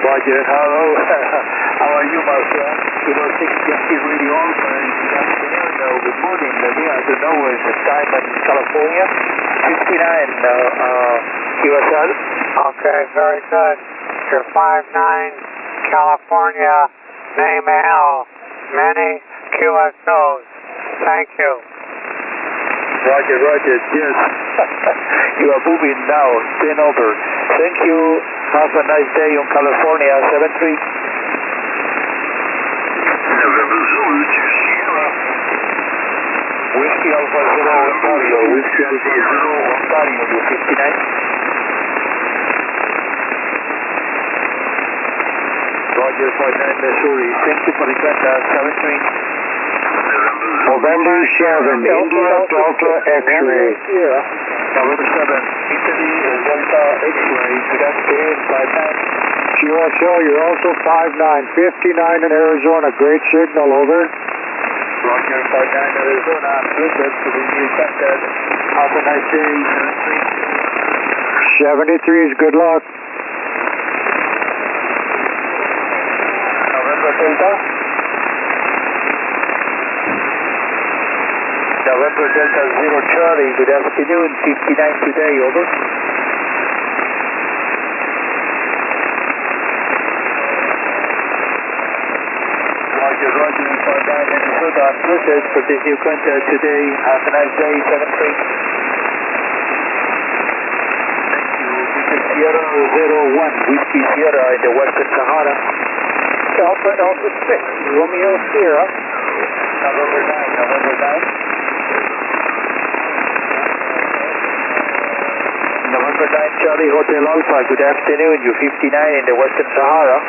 Roger, hello. How are you, my friend? Kilo 6 Yankee Radio Alpha. Good afternoon, good morning. Here, I don't know, it's time in California. 59 QSL. Okay, very good. You're 59 California, name L, many QSOs. Thank you. Roger, yes. You are moving now, 10 over. Thank you. Have a nice day on California, 73. November Zulu to Sierra. Whiskey Alpha Zero, Ontario. Whiskey Alpha Zero, Ontario, 59. Roger, 59 Missouri. Thank you for the contact, 73. November 7, India Delta X-ray. November 7, Italy, Delta X-ray. Good afternoon, 59. QSO, you're also 59, 59 in Arizona. Great signal, over. Roger, 59 Arizona. Listen to the new contact. Have a nice day, 73. 73 is good luck. November Delta. November Delta 0 Charlie, good afternoon, 59 today, over. Roger, 59 Minnesota, process for this new contact today. Have a nice day, 73. Thank you, this is Sierra 01, Whiskey Sierra in the Western Sahara. Alpha 6, Romeo Sierra. November 9. November 9, Charlie Hotel Alpha, good afternoon, you 59 in the Western Sahara.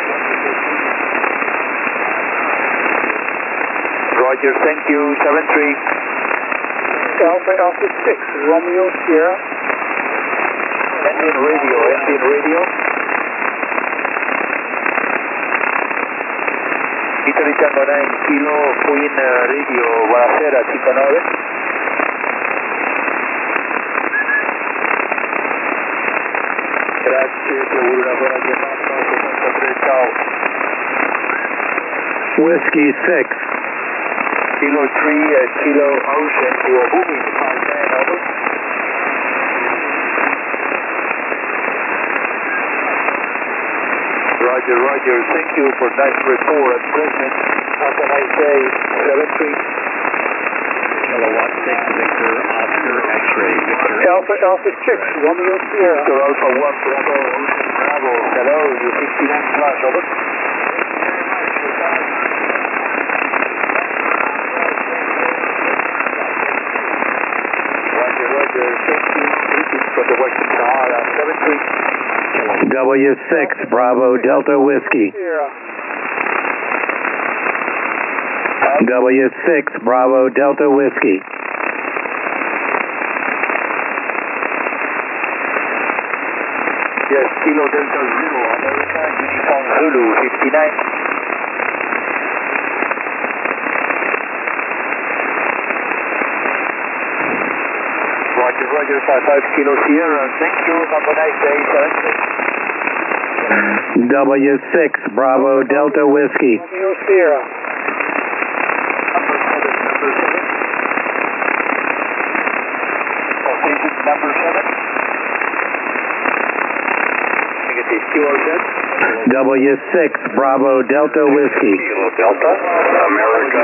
Roger, thank you, 73. Alpha 6, Romeo Sierra. Indian radio. Italy Tango 9, Kilo Queen Radio, buonasera, 59. Grazie, ti auguro una buona giornata, 73, ciao. Whiskey 6. Kilo 3, Kilo Ocean, you are moving, 59, over. Roger, thank you for nice report and present. Have a nice day, 73. Kilo 16 Victor, Oscar X-ray, Victor. Alpha 6, Romeo Sierra. Victor Alpha 1, Bravo, Ocean Bravo. Hello, you 59 plus, over. Roger, thank you. Greetings from the Western Sahara, 73. W6, Bravo Delta Whiskey. W6, Bravo Delta Whiskey. Yes, Kilo Delta Zero, America, Uniform Zulu, 59. Roger, 55 Kilo Sierra, thank you, have a nice day, 73. W6, Bravo Delta Whiskey. Romeo Sierra. Number 7. Position number 7. Negative, you all set? W6, Bravo Delta Whiskey. Kilo Delta, America.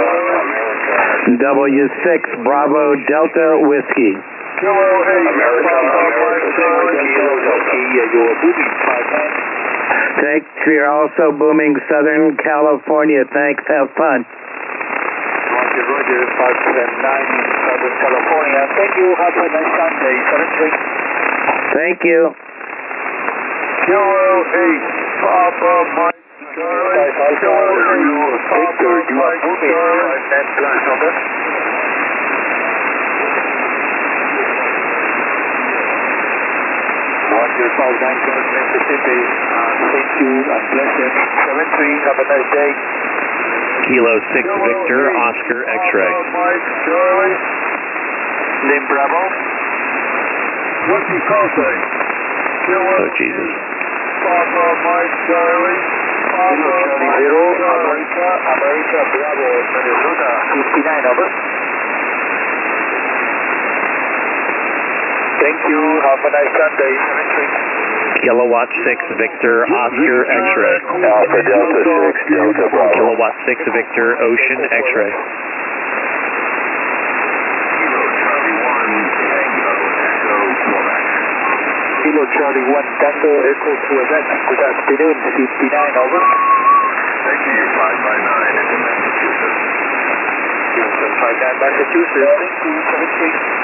W6, Bravo Delta Whiskey. Kilo 8, America, Kilo Delta, you are moving, 59. Thanks, you're also booming Southern California. Thanks, have fun. Roger, 579 in Southern California. Thank you, have a nice Sunday, 73. Thank you. Kilo 8, Papa Mike, Victor, you are moving, 59 plus, over. Roger, 59 plus, Mississippi. Thank you, and blessed. 73, have a nice day. Kilo 6 Victor, Oscar X-ray. Mike, Charlie. Lynn Bravo. What's he call say? Oh, Jesus. Papa Mike Charlie. Kilo Charlie 0, America Bravo, Minnesota, 59, over. Thank you, have a nice Sunday, 73. Kilowatt 6 Victor Oscar X-ray. Alpha Delta 6, Delta Bravo. Kilowatt 6 Victor Ocean X-ray. Kilo Charlie 1, Tango, Echo, Quebec. Kilo Charlie 1, Tango, Echo, Quebec. Good afternoon, 59, over. Thank you, 559 into Massachusetts. Houston 59, Massachusetts, thank you, 73.